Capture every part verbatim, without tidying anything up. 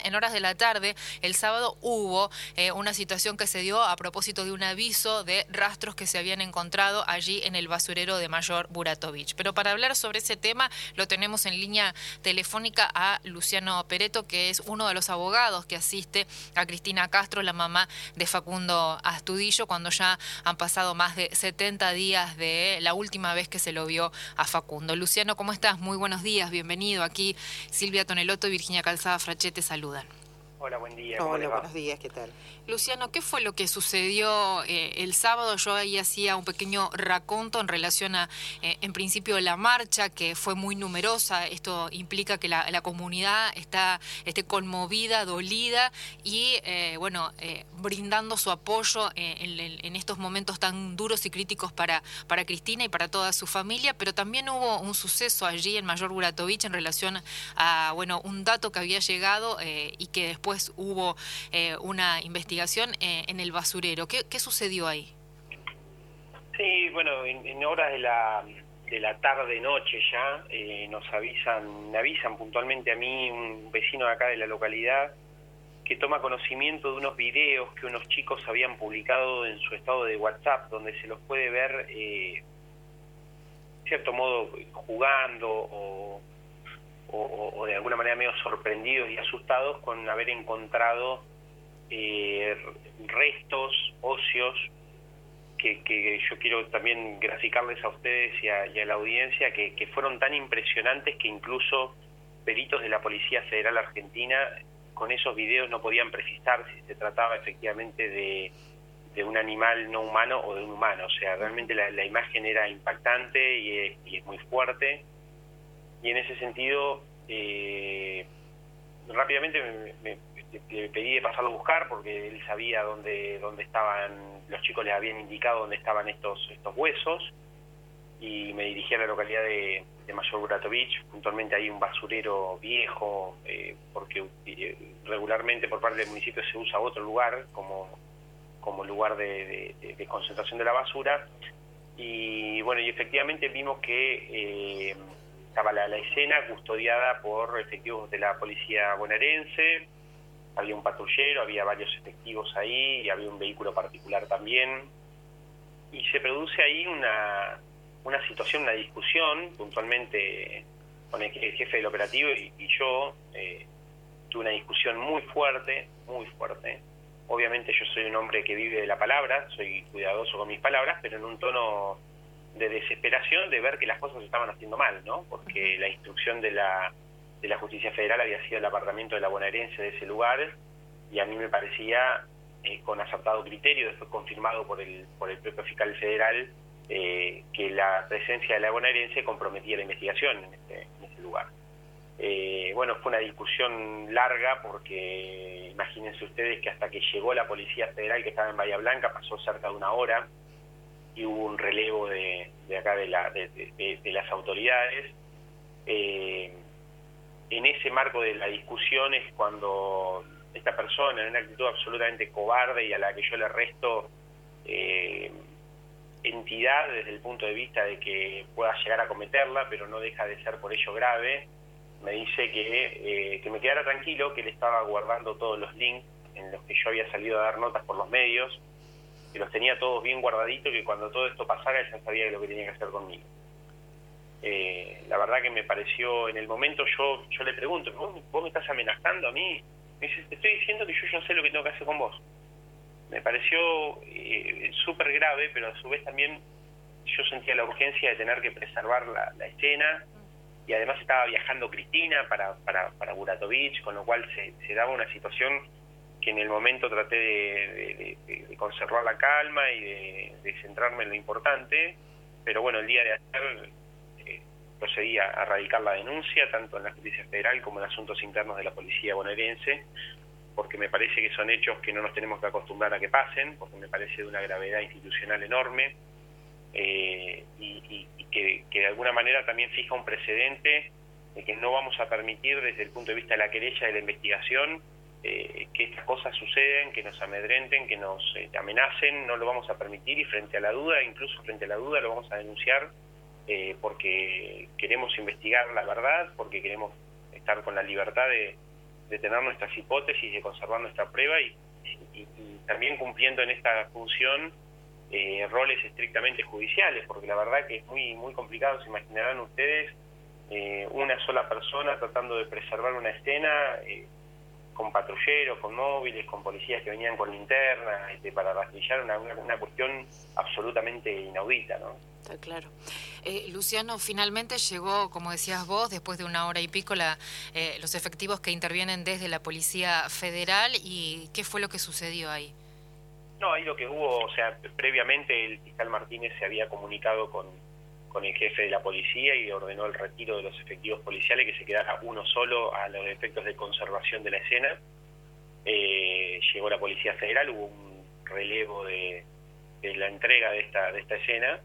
en horas de la tarde, el sábado, hubo eh, una situación que se dio a propósito de un aviso de rastros que se habían encontrado allí en el basurero de Mayor Buratovich. Pero para hablar sobre ese tema, lo tenemos en línea telefónica a Luciano Peretto, que es uno de los abogados que asiste a Cristina Castro, la mamá de Facundo Astudillo, cuando ya han pasado más de setenta días de la última vez que se lo vio a Facundo. Luciano, ¿cómo estás? Muy buenos días, bienvenido. Aquí Silvia Tonelotto y Virginia Calzada Frachet te saludan. Hola, buen día. ¿Cómo Hola, les va? buenos días, ¿qué tal? Luciano, ¿qué fue lo que sucedió eh, el sábado? Yo ahí hacía un pequeño raconto en relación a, eh, en principio, la marcha, que fue muy numerosa. Esto implica que la, la comunidad está esté conmovida, dolida y, eh, bueno, eh, brindando su apoyo eh, en, en estos momentos tan duros y críticos para, para Cristina y para toda su familia. Pero también hubo un suceso allí en Mayor Buratovich en relación a, bueno, un dato que había llegado eh, y que después hubo eh, una investigación Eh, en el basurero. ¿Qué, qué sucedió ahí? Sí, bueno, en, en horas de la de la tarde-noche ya eh, nos avisan, me avisan puntualmente a mí, un vecino de acá de la localidad, que toma conocimiento de unos videos que unos chicos habían publicado en su estado de WhatsApp, donde se los puede ver, eh, de cierto modo, jugando o, o, o de alguna manera medio sorprendidos y asustados con haber encontrado Eh, restos óseos que, que yo quiero también graficarles a ustedes y a, y a la audiencia que, que fueron tan impresionantes que incluso peritos de la Policía Federal Argentina con esos videos no podían precisar si se trataba efectivamente de, de un animal no humano o de un humano. O sea, realmente la, la imagen era impactante y es, y es muy fuerte, y en ese sentido eh, rápidamente me, me le pedí de pasarlo a buscar porque él sabía dónde dónde estaban, los chicos les habían indicado dónde estaban estos estos huesos, y me dirigí a la localidad de, de Mayor Buratovich. Puntualmente hay un basurero viejo, eh, porque eh, regularmente por parte del municipio se usa otro lugar como, como lugar de, de, de concentración de la basura, y bueno, y efectivamente vimos que eh, estaba la, la escena custodiada por efectivos de la policía bonaerense. Había un patrullero, había varios efectivos ahí y había un vehículo particular también. Y se produce ahí una, una situación, una discusión, puntualmente con el jefe del operativo y, y yo. Eh, tuve una discusión muy fuerte, muy fuerte. Obviamente yo soy un hombre que vive de la palabra, soy cuidadoso con mis palabras, pero en un tono de desesperación de ver que las cosas se estaban haciendo mal, ¿no? Porque la instrucción de la... de la Justicia Federal había sido el apartamento de la bonaerense de ese lugar, y a mí me parecía, eh, con acertado criterio, después confirmado por el por el propio fiscal federal, eh, que la presencia de la bonaerense comprometía la investigación en, este, en ese lugar. Eh, bueno, fue una discusión larga porque imagínense ustedes que hasta que llegó la Policía Federal, que estaba en Bahía Blanca, pasó cerca de una hora y hubo un relevo de, de acá de, la, de, de, de las autoridades. Eh, En ese marco de la discusión es cuando esta persona, en una actitud absolutamente cobarde y a la que yo le resto eh, entidad desde el punto de vista de que pueda llegar a cometerla, pero no deja de ser por ello grave, me dice que, eh, que me quedara tranquilo, que él estaba guardando todos los links en los que yo había salido a dar notas por los medios, que los tenía todos bien guardaditos, que cuando todo esto pasara él ya sabía lo que tenía que hacer conmigo. Eh, la verdad que me pareció, en el momento yo yo le pregunto, ¿vos, vos me estás amenazando a mí? Me dice, te estoy diciendo que yo ya sé lo que tengo que hacer con vos. Me pareció eh, súper grave, pero a su vez también yo sentía la urgencia de tener que preservar la, la escena, y además estaba viajando Cristina para, para, para Buratovich, con lo cual se, se daba una situación que en el momento traté de, de, de, de conservar la calma y de, de centrarme en lo importante, pero bueno, el día de ayer procedí a, a radicar la denuncia, tanto en la Justicia Federal como en asuntos internos de la Policía bonaerense, porque me parece que son hechos que no nos tenemos que acostumbrar a que pasen, porque me parece de una gravedad institucional enorme, eh, y, y, y que, que de alguna manera también fija un precedente de que no vamos a permitir desde el punto de vista de la querella de la investigación eh, que estas cosas suceden, que nos amedrenten, que nos eh, amenacen. No lo vamos a permitir, y frente a la duda, incluso frente a la duda, lo vamos a denunciar. Eh, porque queremos investigar la verdad, porque queremos estar con la libertad de, de tener nuestras hipótesis, de conservar nuestra prueba y, y, y también cumpliendo en esta función eh, roles estrictamente judiciales, porque la verdad que es muy, muy complicado, se imaginarán ustedes, eh, una sola persona tratando de preservar una escena, eh, con patrulleros, con móviles, con policías que venían con linternas, este, para rastrillar una, una, una cuestión absolutamente inaudita, ¿no? Está claro. Eh, Luciano, finalmente llegó, como decías vos, después de una hora y pico, la, eh, los efectivos que intervienen desde la Policía Federal, y ¿qué fue lo que sucedió ahí? No, ahí lo que hubo, o sea, previamente el fiscal Martínez se había comunicado con, con el jefe de la policía y ordenó el retiro de los efectivos policiales, que se quedara uno solo a los efectos de conservación de la escena. Eh, llegó la Policía Federal, hubo un relevo de, de la entrega de esta, de esta escena,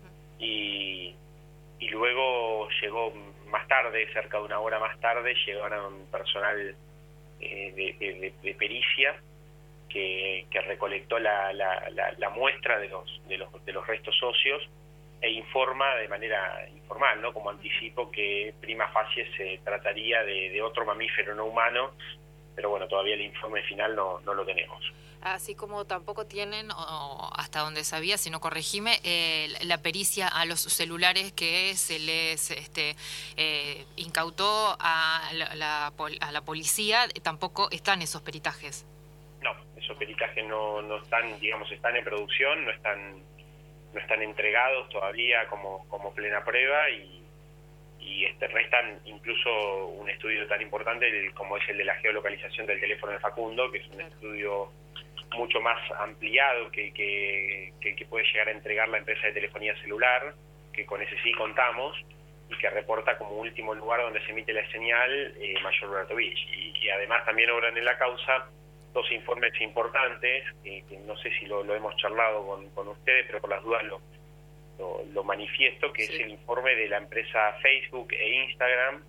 y, y luego llegó más tarde, cerca de una hora más tarde, llegaron personal eh, de, de, de pericia que, que recolectó la, la, la, la muestra de los, de los de los restos óseos e informa de manera informal, ¿no? Como anticipo, que prima facie se trataría de, de otro mamífero no humano, pero bueno, todavía el informe final no, no lo tenemos. Así como tampoco tienen, o hasta donde sabía, si no corregime, eh, la pericia a los celulares que se les este, eh, incautó a la, la, a la policía, tampoco están esos peritajes. No, esos peritajes no, no están, digamos, están en producción, no están no están entregados todavía como, como plena prueba, y, y este, restan incluso un estudio tan importante el, como es el de la geolocalización del teléfono de Facundo, que es un claro. estudio mucho más ampliado que, que, que, que puede llegar a entregar la empresa de telefonía celular, que con ese sí contamos, y que reporta como último lugar donde se emite la señal eh, Mayor Bratovich. Y, y además también obran en la causa dos informes importantes, eh, que no sé si lo, lo hemos charlado con, con ustedes, pero por las dudas lo, lo, lo manifiesto, que sí. Es el informe de la empresa Facebook e Instagram,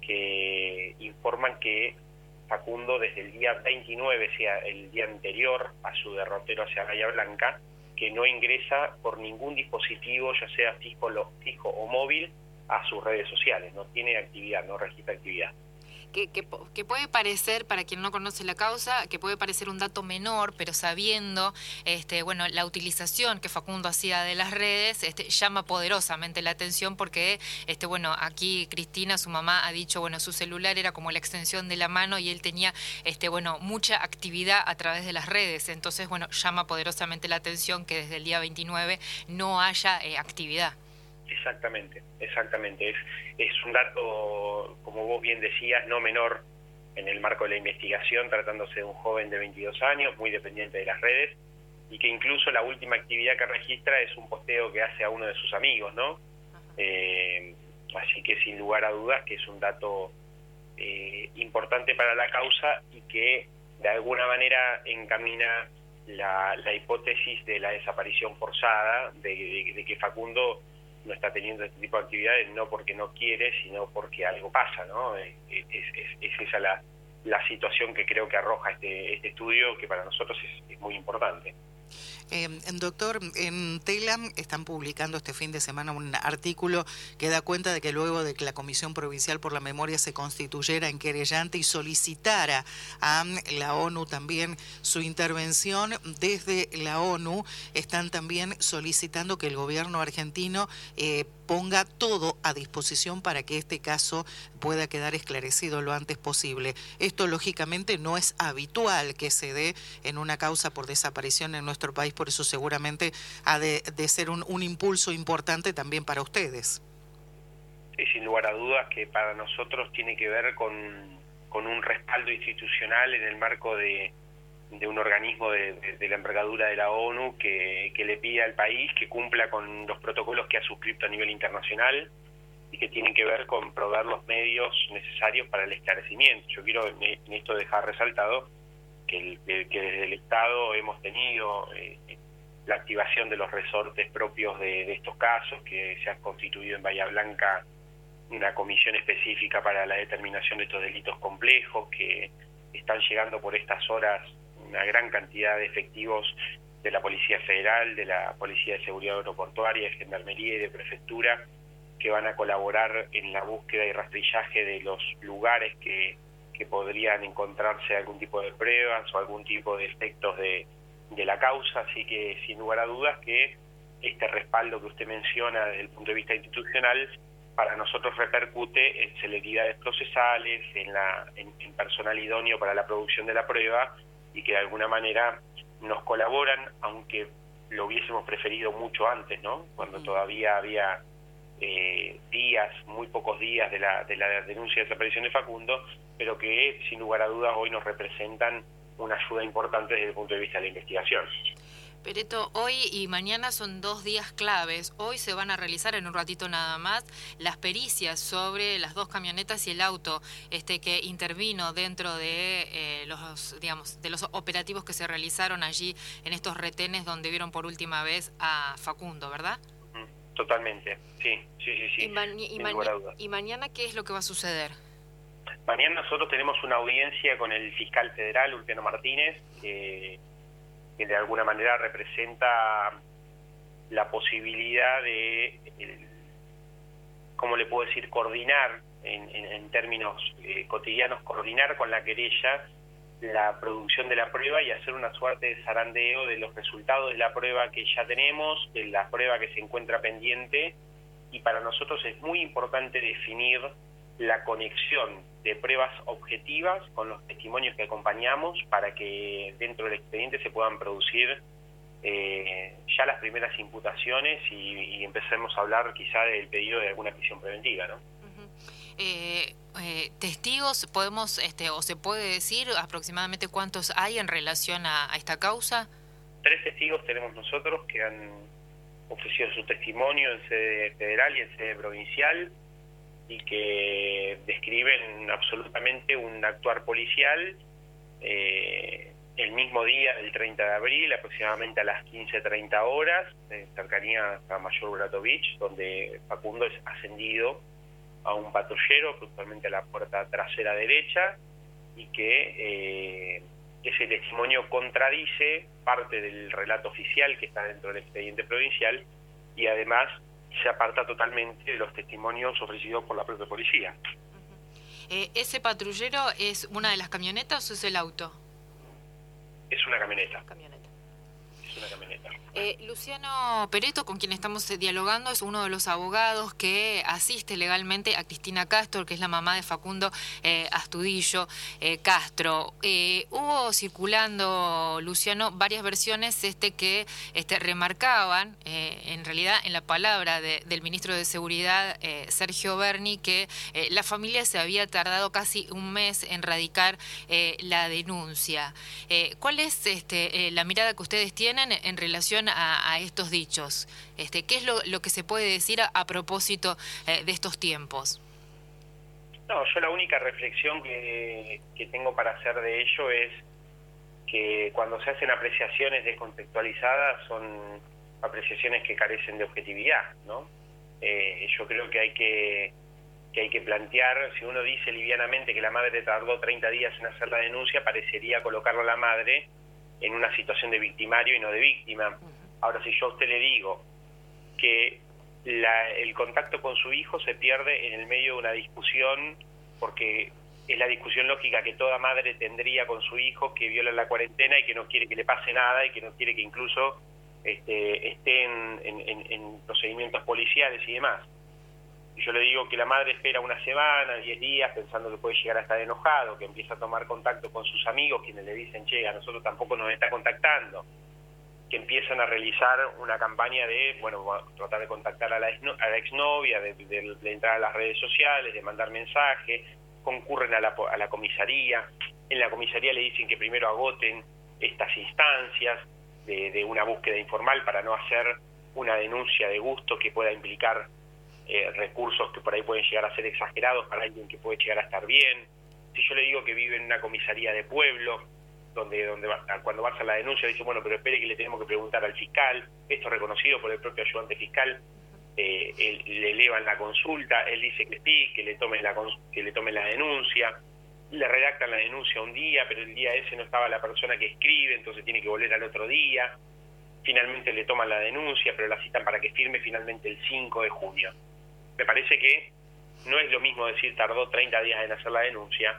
que informan que Facundo desde el día veintinueve, sea el día anterior a su derrotero hacia Bahía Blanca, que no ingresa por ningún dispositivo, ya sea fijo, fijo o móvil, a sus redes sociales, no tiene actividad, no registra actividad. Que, que, que puede parecer, para quien no conoce la causa, que puede parecer un dato menor, pero sabiendo este, bueno, la utilización que Facundo hacía de las redes, este, llama poderosamente la atención, porque este, bueno, aquí Cristina, su mamá, ha dicho, bueno, su celular era como la extensión de la mano y él tenía este, bueno, mucha actividad a través de las redes. Entonces, bueno, llama poderosamente la atención que desde el día veintinueve no haya eh, actividad. Exactamente, exactamente. Es, es un dato, como vos bien decías, no menor en el marco de la investigación, tratándose de un joven de veintidós años, muy dependiente de las redes, y que incluso la última actividad que registra es un posteo que hace a uno de sus amigos, ¿no? Eh, así que sin lugar a dudas que es un dato eh, importante para la causa, y que de alguna manera encamina la, la hipótesis de la desaparición forzada, de, de, de que Facundo no está teniendo este tipo de actividades no porque no quiere, sino porque algo pasa, ¿no? Es, es, es, es esa la, la situación que creo que arroja este, este estudio, que para nosotros es, es muy importante. Eh, doctor, en Telam están publicando este fin de semana un artículo que da cuenta de que luego de que la Comisión Provincial por la Memoria se constituyera en querellante y solicitara a la ONU también su intervención, desde la ONU están también solicitando que el gobierno argentino eh, ponga todo a disposición para que este caso pueda quedar esclarecido lo antes posible. Esto lógicamente no es habitual que se dé en una causa por desaparición en nuestro país, por eso seguramente ha de, de ser un, un impulso importante también para ustedes. Sí, sin lugar a dudas que para nosotros tiene que ver con, con un respaldo institucional en el marco de, de un organismo de, de, de la envergadura de la ONU que, que le pide al país que cumpla con los protocolos que ha suscrito a nivel internacional y que tienen que ver con proveer los medios necesarios para el esclarecimiento. Yo quiero en esto dejar resaltado que, el, que desde el Estado hemos tenido eh, la activación de los resortes propios de, de estos casos, que se ha constituido en Bahía Blanca una comisión específica para la determinación de estos delitos complejos, que están llegando por estas horas una gran cantidad de efectivos de la Policía Federal, de la Policía de Seguridad Aeroportuaria, de Gendarmería y de Prefectura, que van a colaborar en la búsqueda y rastrillaje de los lugares que, que podrían encontrarse algún tipo de pruebas o algún tipo de efectos de, de la causa, así que sin lugar a dudas que este respaldo que usted menciona desde el punto de vista institucional para nosotros repercute en celeridades procesales, en, la, en, en personal idóneo para la producción de la prueba y que de alguna manera nos colaboran, aunque lo hubiésemos preferido mucho antes, ¿no? Cuando todavía había eh, días, muy pocos días de la, de la denuncia de desaparición de Facundo, pero que sin lugar a dudas hoy nos representan una ayuda importante desde el punto de vista de la investigación. Pereto, hoy y mañana son dos días claves. Hoy se van a realizar en un ratito nada más las pericias sobre las dos camionetas y el auto este que intervino dentro de eh, los digamos de los operativos que se realizaron allí en estos retenes donde vieron por última vez a Facundo, ¿verdad? Totalmente, sí, sí, sí, sí. ¿Y, ma y, ma ¿Y mañana qué es lo que va a suceder? Mañana nosotros tenemos una audiencia con el fiscal federal, Ulpiano Martínez, que... Eh, que de alguna manera representa la posibilidad de, el, ¿cómo le puedo decir?, coordinar, en, en, en términos eh, cotidianos, coordinar con la querella la producción de la prueba y hacer una suerte de zarandeo de los resultados de la prueba que ya tenemos, de la prueba que se encuentra pendiente, y para nosotros es muy importante definir la conexión de pruebas objetivas con los testimonios que acompañamos para que dentro del expediente se puedan producir eh, ya las primeras imputaciones y, y empecemos a hablar quizá del pedido de alguna prisión preventiva, ¿no? Uh-huh. eh, eh, testigos, podemos este o se puede decir aproximadamente cuántos hay en relación a, a esta causa. Tres testigos tenemos nosotros que han ofrecido su testimonio en sede federal y en sede provincial, y que describen absolutamente un actuar policial eh, el mismo día del treinta de abril, aproximadamente a las quince treinta horas, en cercanía a Mayor Buratovich, donde Facundo es ascendido a un patrullero, puntualmente a la puerta trasera derecha, y que eh, ese testimonio contradice parte del relato oficial que está dentro del expediente provincial y además se aparta totalmente de los testimonios ofrecidos por la propia policía. Uh-huh. eh, ¿Ese patrullero es una de las camionetas o es el auto? Es una camioneta. Camioneta. Es una camioneta. Eh, Luciano Pereto, con quien estamos dialogando, es uno de los abogados que asiste legalmente a Cristina Castro, que es la mamá de Facundo eh, Astudillo eh, Castro. Eh, hubo circulando, Luciano, varias versiones este que este, remarcaban, eh, en realidad en la palabra de, del ministro de Seguridad, eh, Sergio Berni, que eh, la familia se había tardado casi un mes en radicar eh, la denuncia. Eh, ¿Cuál es este, eh, la mirada que ustedes tienen en relación A, a estos dichos? Este, ¿Qué es lo, lo que se puede decir a, a propósito eh, de estos tiempos? No, yo la única reflexión que, que tengo para hacer de ello es que cuando se hacen apreciaciones descontextualizadas son apreciaciones que carecen de objetividad, ¿no? Eh, yo creo que hay que, que hay que plantear, si uno dice livianamente que la madre tardó treinta días en hacer la denuncia, parecería colocarlo a la madre en una situación de victimario y no de víctima. Ahora, si yo a usted le digo que la, el contacto con su hijo se pierde en el medio de una discusión, porque es la discusión lógica que toda madre tendría con su hijo que viola la cuarentena y que no quiere que le pase nada y que no quiere que incluso este, esté en, en, en procedimientos policiales y demás. Y yo le digo que la madre espera una semana, diez días, pensando que puede llegar a estar enojado, que empieza a tomar contacto con sus amigos, quienes le dicen, che, a nosotros tampoco nos está contactando, que empiezan a realizar una campaña de, bueno, tratar de contactar a la, exno, a la exnovia, de, de, de entrar a las redes sociales, de mandar mensajes, concurren a la, a la comisaría, en la comisaría le dicen que primero agoten estas instancias de, de una búsqueda informal para no hacer una denuncia de gusto que pueda implicar eh, recursos que por ahí pueden llegar a ser exagerados para alguien que puede llegar a estar bien. Si yo le digo que vive en una comisaría de pueblo, donde donde va, cuando va a hacer la denuncia dice, bueno, pero espere que le tenemos que preguntar al fiscal, esto reconocido por el propio ayudante fiscal, eh, él, le elevan la consulta, él dice que sí, que le tomen la que le tomen la denuncia, le redactan la denuncia un día, pero el día ese no estaba la persona que escribe, entonces tiene que volver al otro día, finalmente le toman la denuncia, pero la citan para que firme finalmente el cinco de junio. Me parece que no es lo mismo decir tardó treinta días en hacer la denuncia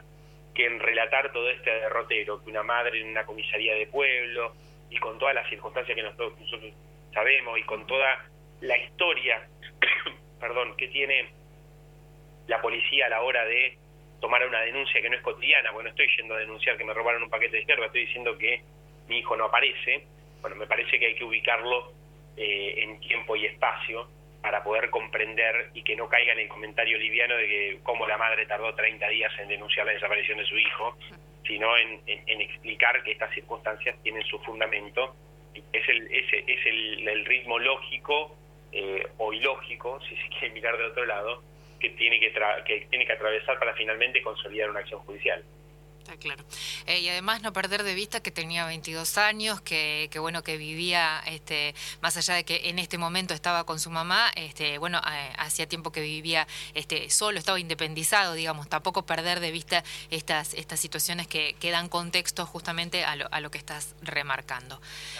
que en relatar todo este derrotero, que una madre en una comisaría de pueblo, y con todas las circunstancias que nosotros, nosotros sabemos, y con toda la historia, perdón, que tiene la policía a la hora de tomar una denuncia que no es cotidiana. Bueno, estoy yendo a denunciar que me robaron un paquete de hierba, estoy diciendo que mi hijo no aparece. Bueno, me parece que hay que ubicarlo eh, en tiempo y espacio para poder comprender y que no caiga en el comentario liviano de que cómo la madre tardó treinta días en denunciar la desaparición de su hijo, sino en, en, en explicar que estas circunstancias tienen su fundamento. Es el, ese, es el, el ritmo lógico eh, o ilógico, si se quiere mirar de otro lado, que tiene que, tra que tiene que atravesar para finalmente consolidar una acción judicial. Está claro. Eh, y además no perder de vista que tenía veintidós años, que, que bueno, que vivía, este, más allá de que en este momento estaba con su mamá, este, bueno, eh, hacía tiempo que vivía este, solo, estaba independizado, digamos, tampoco perder de vista estas, estas situaciones que, que dan contexto justamente a lo, a lo que estás remarcando.